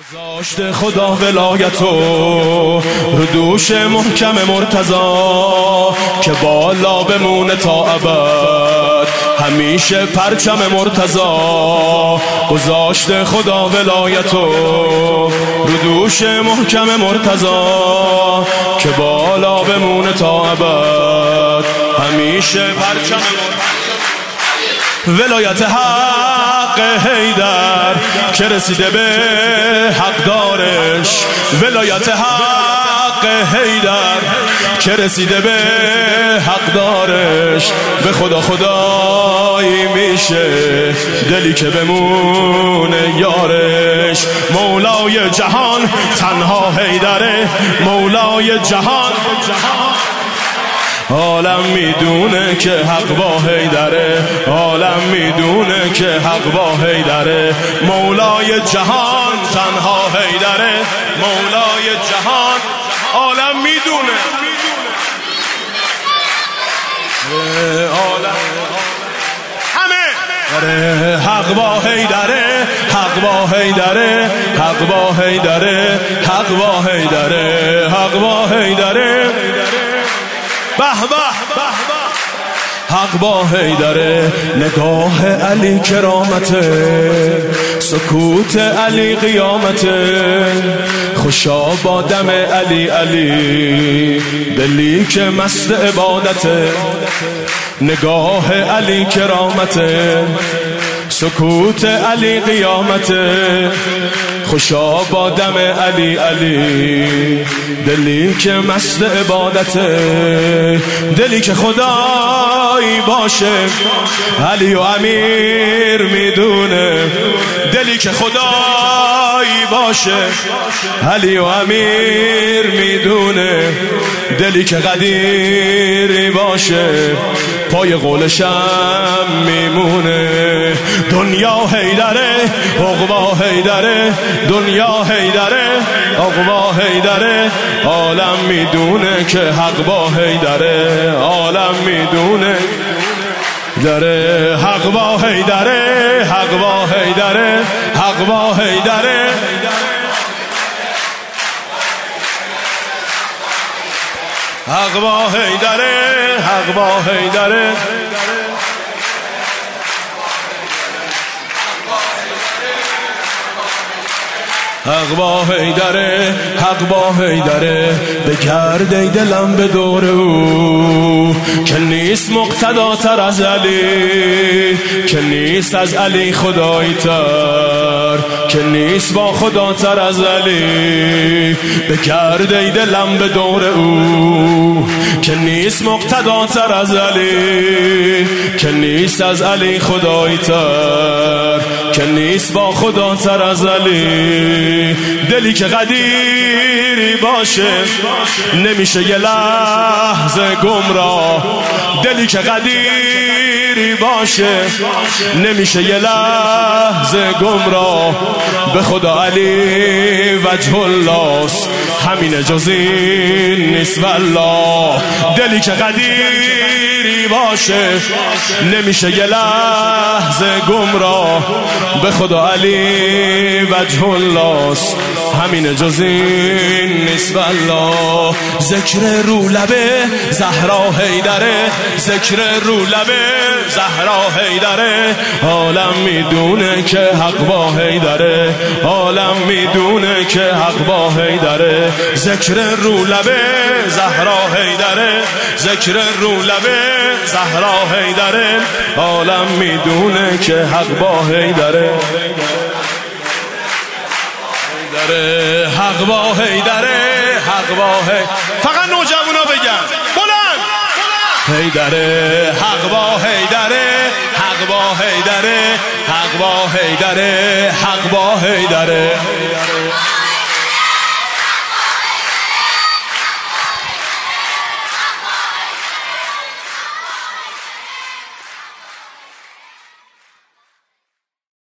گذاشته خدا ولایتو رو دوش محکم مرتضی که بالا بمونه تا ابد همیشه پرچم مرتضی. گذاشته خدا ولایتو رو دوش محکم مرتضی که بالا بمونه تا ابد همیشه پرچم مرتضی. ولایت حق حیدر که رسیده به حق دارش، ولایت حق حیدر که رسیده به حق دارش. به خدا خدایی میشه دلی که بمونه یارش. مولای جهان تنها حیدره، مولای جهان عالم میدونه که حق با حیدره، عالم میدونه که حق با حیدره. مولای جهان تنها حیدره، مولای جهان عالم میدونه عالم همه حق با حیدره، حق با حیدره، حق با حیدره، حق با حیدره، حق با حیدره. به به حق با حیدره. نگاه علی کرامته، سکوت علی قیامته. خوشا با دم علی علی، دلی که مست عبادته. نگاه علی کرامته، سکوت علی قیامته. خوشا با دم علی علی، دلی که مست عبادته. دلی که خدایی باشه علی و امیر میدونه. دلی که خدایی باشه علی و امیر میدونه. دلی که قدیری باشه پای قولشم میمونه. دنیا حیدره، عقبا حیدره، دنیا حیدره، عقبا حیدره. عالم میدونه که حق با حیدره، عالم میدونه داره. حق با حیدره، حق با حیدره، حق با حیدره. حق با حیدره، حق با حیدره. حق با حیدره، حق با حیدره. بگرده دلم به دور او که نیست مقتداتر از علی، که نیست از علی خدایی تر، که نیست با خدا تر از علی. بگرده دلم به دور او که نیست مقتداتر از علی، که نیست از علی خدایی تر، که نیست با خدا تر از علی. دلی که قدیری باشه نمیشه یه لحظه گمراه. دلی که قدیری باشه نمیشه یه لحظه گمراه. به خدا علی وجه الله است، همین جز این نیست والله. دلی که قدیری باشه نمیشه یه لحظه گمراه. به خدا علی وجه الله است، همین جز این نیست والله. ذکر رو لبه زهرا حیدره، ذکر رو لبه زهرا حیدره. عالم میدونه که حق با حیدره، عالم میدونه که حق با حیدره. ذکر رو لبه زهرا حیدره، ذکر رو لبه زهرا حیدره. عالم میدونه که حق با حیدره، حق با حیدره، حق با حیدره. فقط نوجوانا بگن بلند حیدره، حق با حیدره، حق با حیدره، حق با حیدره، حق با حیدره.